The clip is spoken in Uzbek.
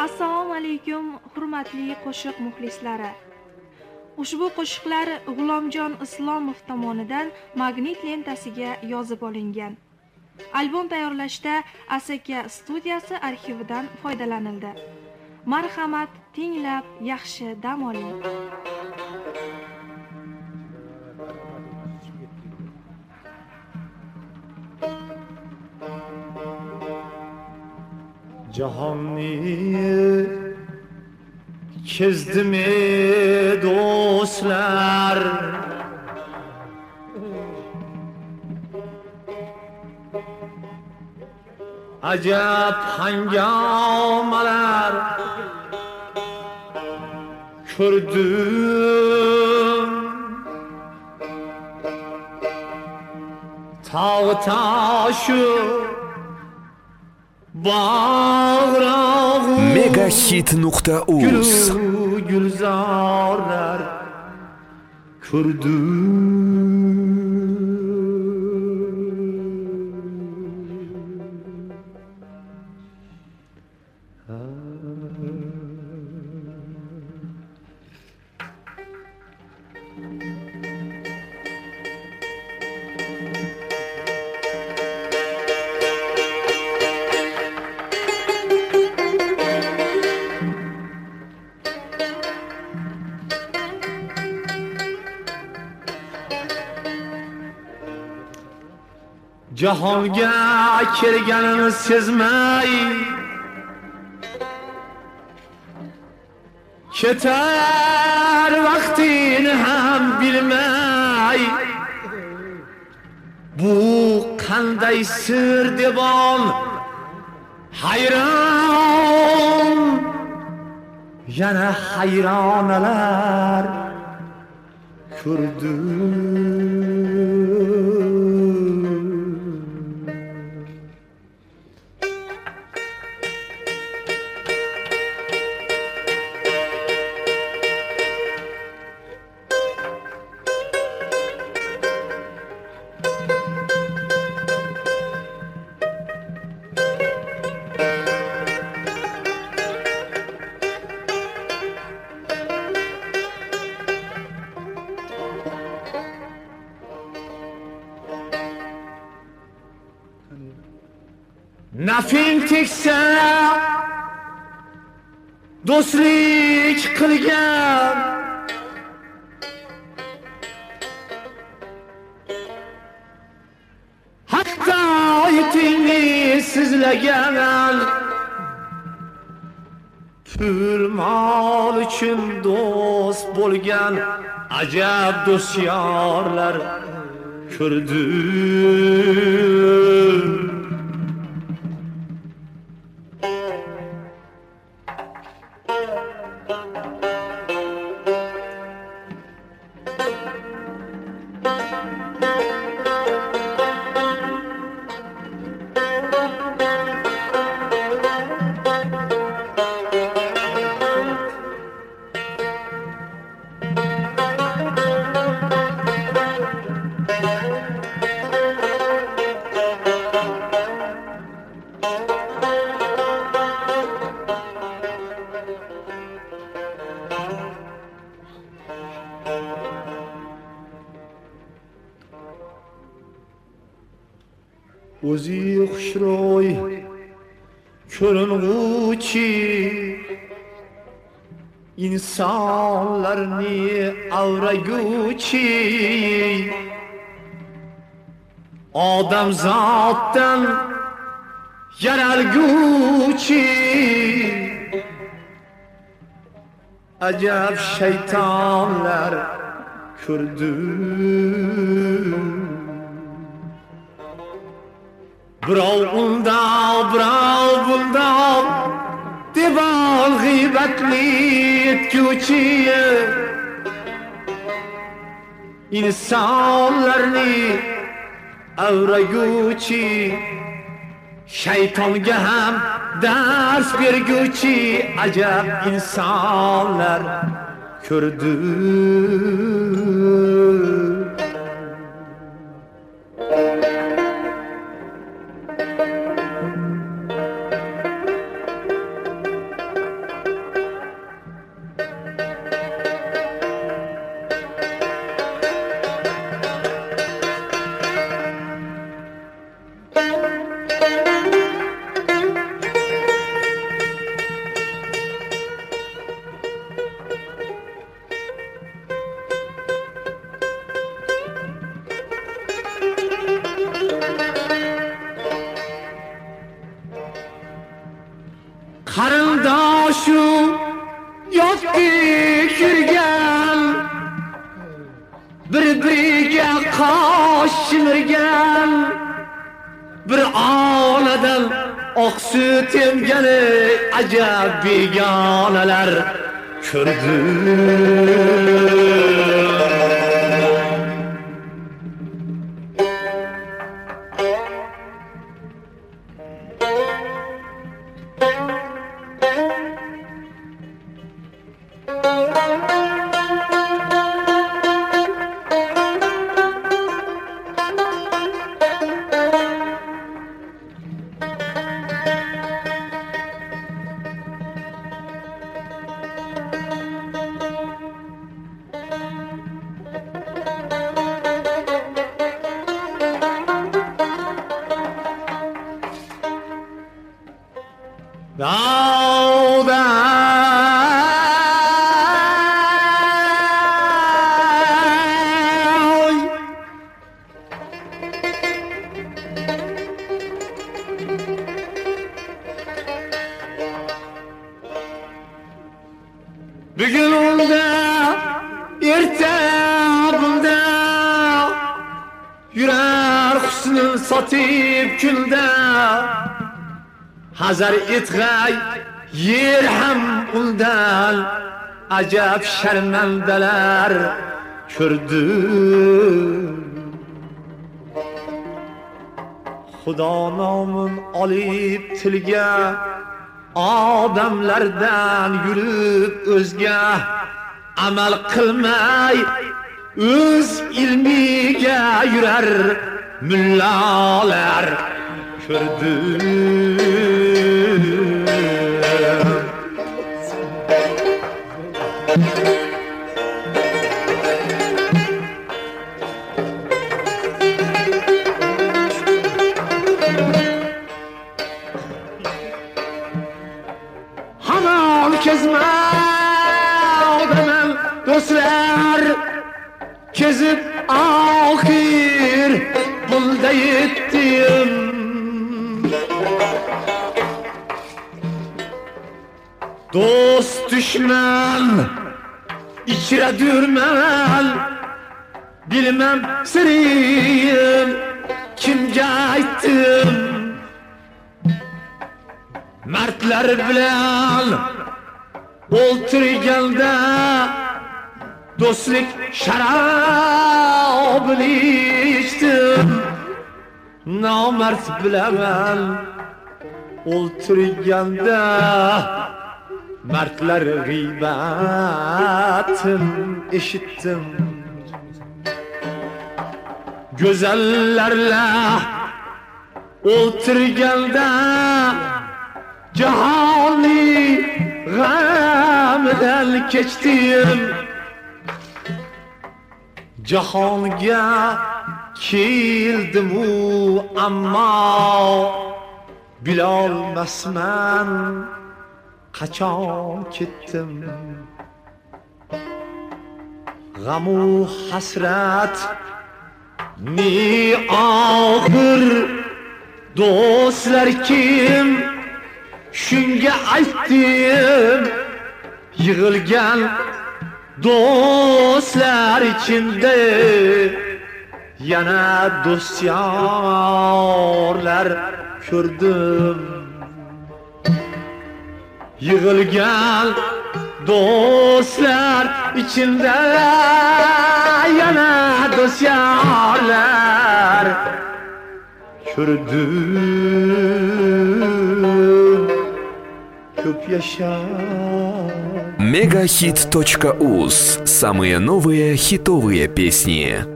Assalomu alaykum, hurmatli qo'shiq muxlislari. Ushbu qo'shiqlar G'ulomjon Islomov tomonidan magnit lentasiga yozib olingan. Albom tayyorlashda Asaka studiyasi arxividan foydalanildi. Marhamat, tinglab, yaxshi dam oling. Jahonni kezdimi do'stlar, ajab hangomalar ko'rdim. Tog' toshu Megahit.uz gulzorlar ko'rdim. Jahonga kelganini sezmay ketar vaqtini ham bilmay, bu qanday sir devon hayron, yana hayronalar ko'rdim. Nafing teksa do'stlik qilgan, hatto itingni sizlagan, pul mol uchun do'st bo'lgan ajab do'styorlar ko'rdim. O'zi xushro'y ko'ring'uchi insonlarni avraguchi, odamzoddan yaralguchi, ajab shaytonlar ko'rdim. Birov undoq, birov bundoq devon g'iybatli etguvchi, insonlarni avraguchi, shaytonga ham dars berguvchi ajab insonlar ko'rdim. qarindoshim yotqi yurgan, bir-biriga qosh chimirgan, bir onadan oq sut emgani ajab begonalar ko'rdim. Bugün unda, erta bunda, yurar husnin sotib kunda. Hazar etg'ay yer ham undan, ajab sharmandalar ko'rdim. Xudo nomin olib tilga, odamlardan yurib o'zga amal qilmay o'z ilmiga yurar mullalar ko'rdim. Hamon kezma odamam do'stlar, kezib oxir bunda yetdim. Do'st dushman ichra durman, bilmem siriyim kimga aytdim. Martlar bilan o'ltirganda do'stlik sharobini ichdim. Nomard bilan o'ltirganda martlar g'iybatin eshitdim. Go'zallarla o'ltirganda jahonni g'amidan kechdim. Jahonga keldim ammo bilolmasman qachon ketdim. G'am-u hasrat ni oxir do'stlar kim? Shunga aytdim, yig'ilgan do'stlar ichinde yana do'styorlar ko'rdim. Yig'ilgan do'stlar ichinde yana do'styorlar ko'rdim. Ko'p yasha. Megahit.uz. Самые новые хитовые песни.